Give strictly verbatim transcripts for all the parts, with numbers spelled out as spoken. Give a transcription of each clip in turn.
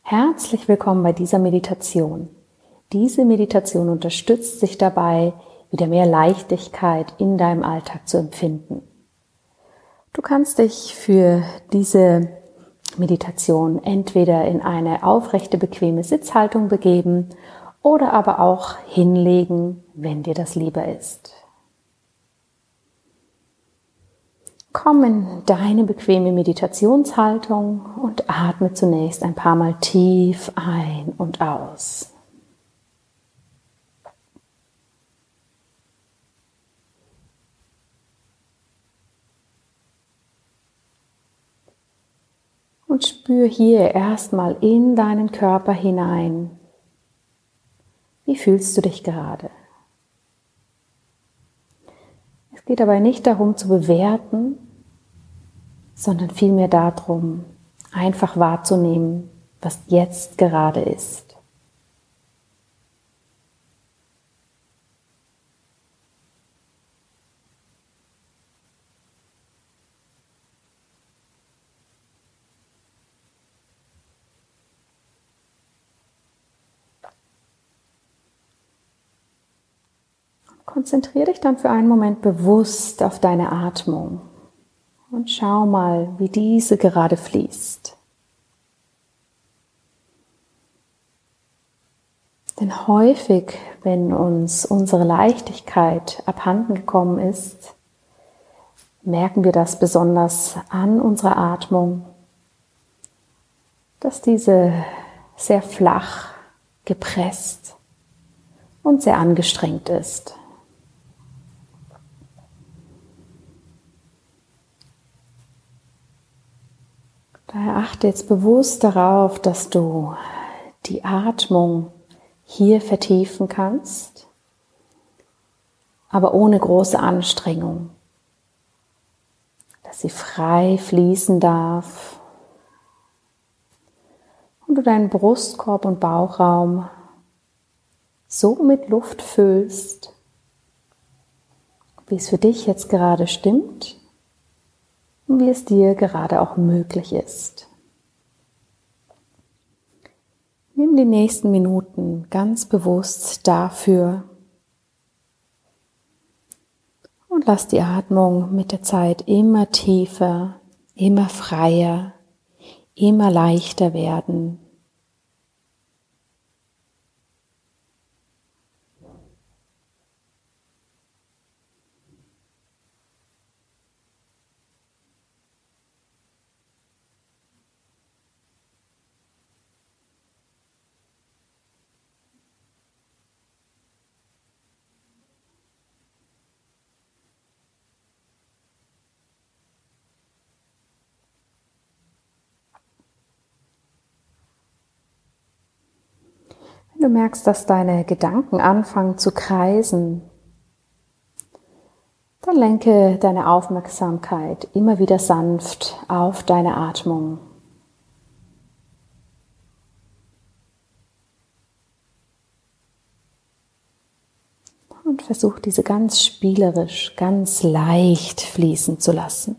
Herzlich willkommen bei dieser Meditation. Diese Meditation unterstützt dich dabei, wieder mehr Leichtigkeit in deinem Alltag zu empfinden. Du kannst dich für diese Meditation entweder in eine aufrechte, bequeme Sitzhaltung begeben oder aber auch hinlegen, wenn dir das lieber ist. Komm in deine bequeme Meditationshaltung und atme zunächst ein paar Mal tief ein und aus. Und spür hier erstmal in deinen Körper hinein. Wie fühlst du dich gerade? Es geht dabei nicht darum zu bewerten, sondern vielmehr darum, einfach wahrzunehmen, was jetzt gerade ist. Konzentriere dich dann für einen Moment bewusst auf deine Atmung und schau mal, wie diese gerade fließt. Denn häufig, wenn uns unsere Leichtigkeit abhanden gekommen ist, merken wir das besonders an unserer Atmung, dass diese sehr flach, gepresst und sehr angestrengt ist. Daher achte jetzt bewusst darauf, dass du die Atmung hier vertiefen kannst, aber ohne große Anstrengung. Dass sie frei fließen darf und du deinen Brustkorb und Bauchraum so mit Luft füllst, wie es für dich jetzt gerade stimmt. Und wie es dir gerade auch möglich ist. Nimm die nächsten Minuten ganz bewusst dafür und lass die Atmung mit der Zeit immer tiefer, immer freier, immer leichter werden. Wenn du merkst, dass deine Gedanken anfangen zu kreisen, dann lenke deine Aufmerksamkeit immer wieder sanft auf deine Atmung. Und versuch diese ganz spielerisch, ganz leicht fließen zu lassen.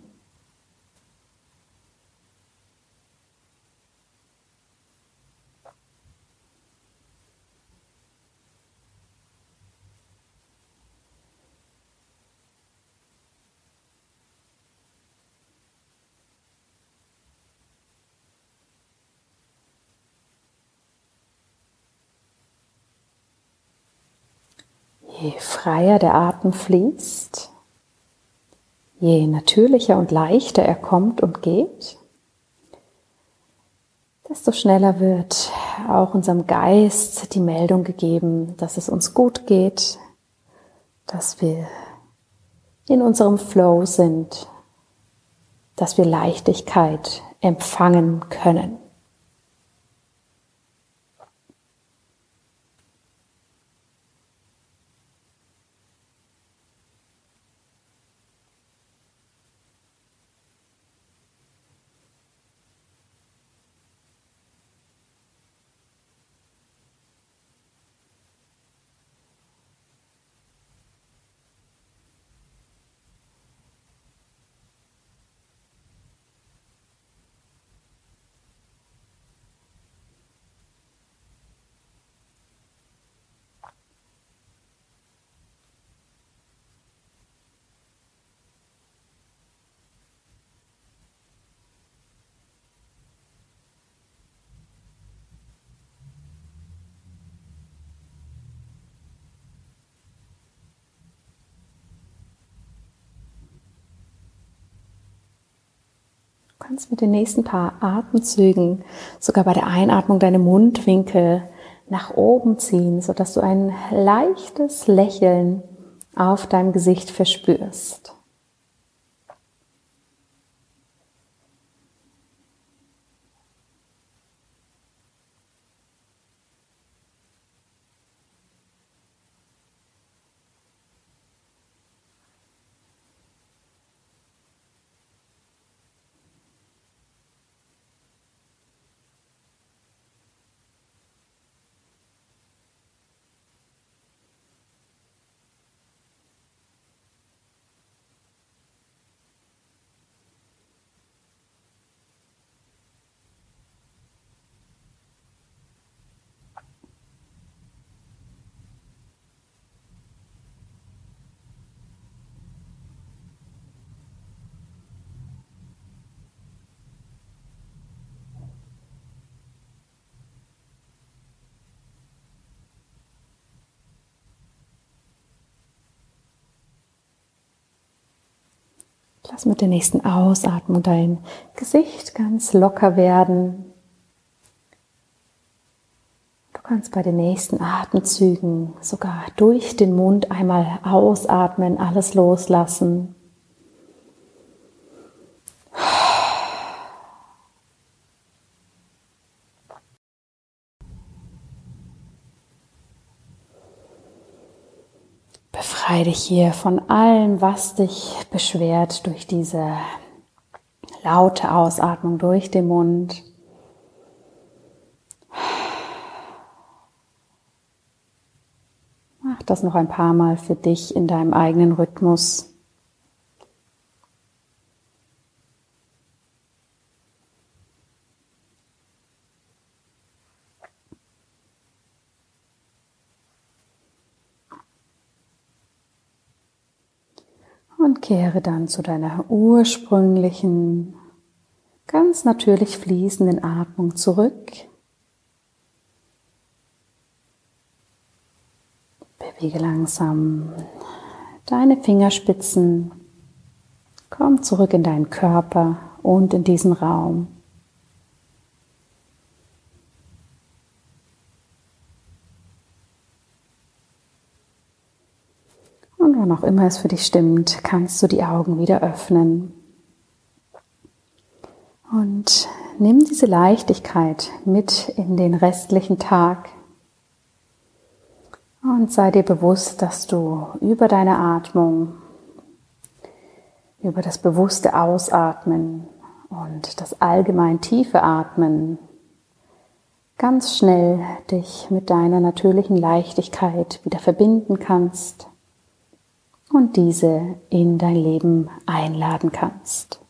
Je freier der Atem fließt, je natürlicher und leichter er kommt und geht, desto schneller wird auch unserem Geist die Meldung gegeben, dass es uns gut geht, dass wir in unserem Flow sind, dass wir Leichtigkeit empfangen können. kannst mit den nächsten paar Atemzügen sogar bei der Einatmung deine Mundwinkel nach oben ziehen, sodass du ein leichtes Lächeln auf deinem Gesicht verspürst. Lass mit der nächsten Ausatmung dein Gesicht ganz locker werden. Du kannst bei den nächsten Atemzügen sogar durch den Mund einmal ausatmen, alles loslassen. Befreie dich hier von allem, was dich beschwert, durch diese laute Ausatmung durch den Mund. Mach das noch ein paar Mal für dich in deinem eigenen Rhythmus. Und kehre dann zu deiner ursprünglichen, ganz natürlich fließenden Atmung zurück. Bewege langsam deine Fingerspitzen. Komm zurück in deinen Körper und in diesen Raum. Und wann auch immer es für dich stimmt, kannst du die Augen wieder öffnen. Und nimm diese Leichtigkeit mit in den restlichen Tag. Und sei dir bewusst, dass du über deine Atmung, über das bewusste Ausatmen und das allgemein tiefe Atmen ganz schnell dich mit deiner natürlichen Leichtigkeit wieder verbinden kannst und diese in dein Leben einladen kannst.